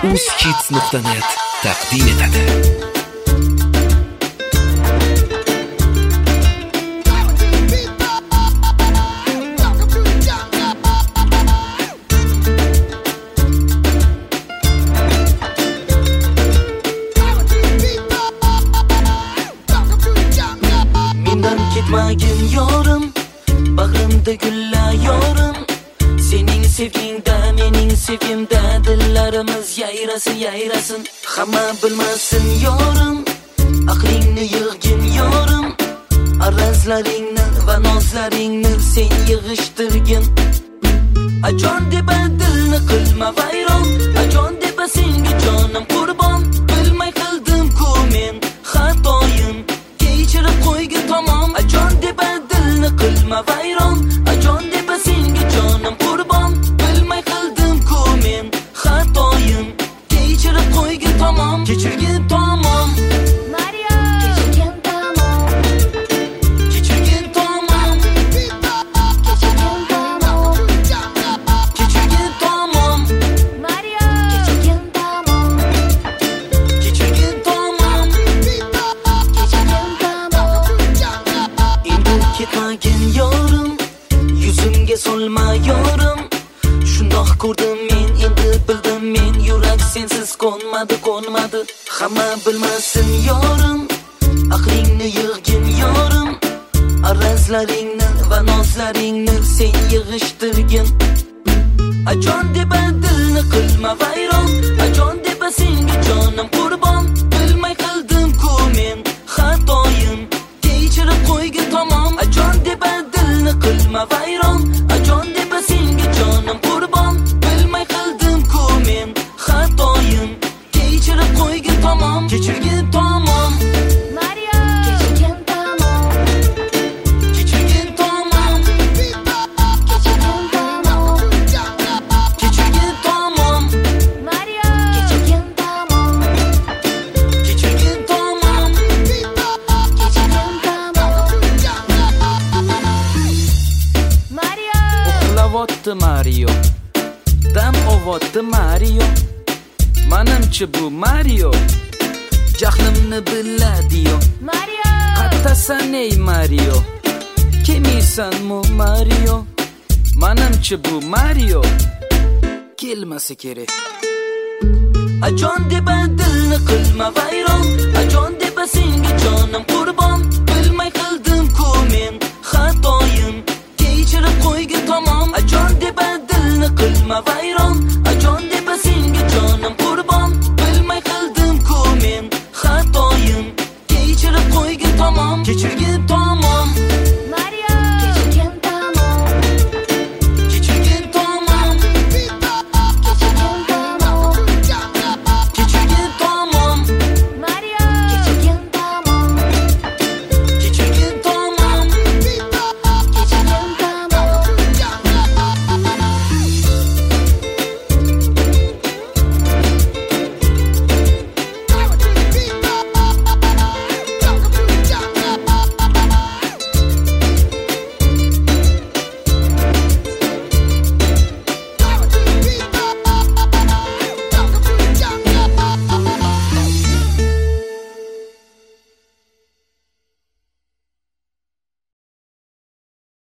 uzkids.net taqdim etadi. Mendan ketmagin yorim, bag'rimda gullar yorim. Sening sevgingda, mening sevgimda dillarimiz yayrasın, yayrasın. Hamma bilmasin yorim, aqlingni yig'gin yorim. Arazlaringni va nozlaringni sen yig'ishtirgin. Ajon deb dilni qilma vayron, ajon deb senga jonim qurbon. Bilmay qildim-ku men xatoyim, kechirib qo'ygin tamom. Ajon deb dilni qilma vayron, ajon deb senga jonim qurbon. Bilmay qildim-ku men xatoyim, kechirib qo'ygin tamom, kechirgin tamom. Mario kechirgin tamom, Kechirgin tamom, kechirgin tamom, kechirgin tamom, Mario kechirgin tamom, kechirgin tamom. kechirgin tamom. Endi ketmagin yorim, yuzimga solma yorim. Shundoq ko'rdim men, endi bildim men, yurak sensiz qo'nmadi, qo'nmadi. Hamma bilmasin yorim, aqlingni yig'gin yorim. Arazlaringni va nozlaringni sen yig'ishtirgin. Ajon deb dilni qilma vayron, ajon deb senga jonim qurbon. Bilmay qildim-ku men xatoyim, kechirib qo'ygin tamom. Ajon deb dilni qilma vayron, ajon deb senga jonim qurbon. Bilmay qildim-ku men xatoyim, kechirib qo'ygin tamom, kechirgin tamom, Mario kechirgin tamom, kechirgin tamom, kechirgin tamom, kechirgin tamom, Mario kechirgin tamom, kechirgin tamom. kechirgin tamom, Mario Uxlavotdi Mario, dam ovotdi Mario. Manimcha bu Mario jahlimni biladi-yo. Mario Qattasan ey Mario, kemisanmi Mario? Manimcha bu Mario kelmasa kerak. Ajon deb dilni qilma vayron, ajon deb senga jonim qurbon. Bilmay qildim-ku men xatoyim, kechirib qo'ygin tamom. Ajon deb dilni qilma vayron, ajon deb